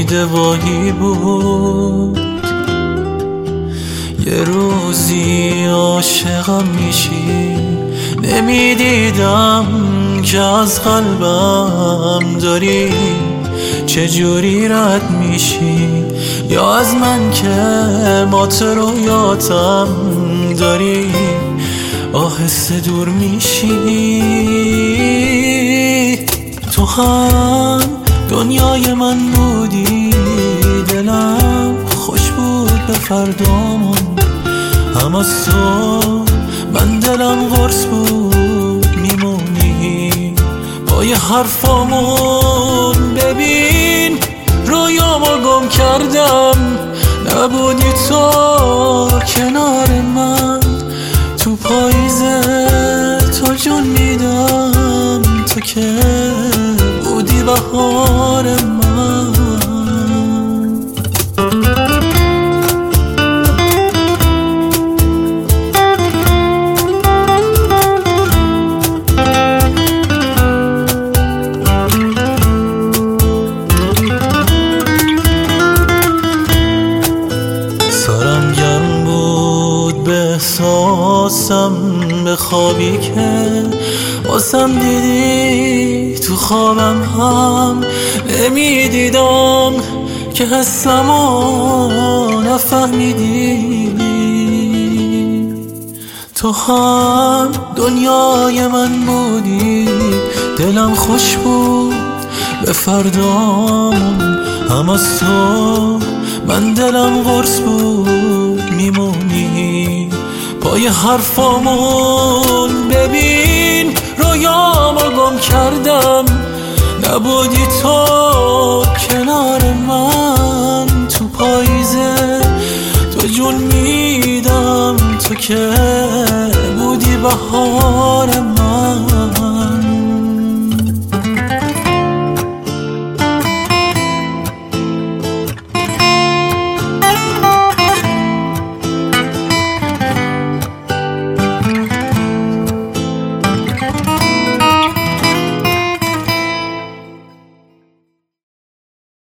دواهی بود. یه روزی عاشقم میشی، نمیدیدم که از قلبم داری چجوری رد میشی، یا از من که مات رویاتم داری آهسته دور میشی. تو هم دنیای من بودی، دلم خوش بود به فردامون، هم از تو من دلم قرص بود میمونی با یه حرفامون. ببین رویامو گم کردم، نبودی تو کنار من، تو پاییزه تو جون میدم، تو که بودی بهار من. سرم گرم بود به احساسم، به خوابی که واسم دیدی، تو خوابم هم نمیدیدم که حسمو نفهمیدی. تو هم دنیای من بودی، دلم خوش بود به فردامون، هم از تو من دلم قرص بود میمونی پای حرفامون. ببین رویامو گم کردم، نبودی تو کنار من، تو پاییزه تو جون میدم، تو که بودی بهار من.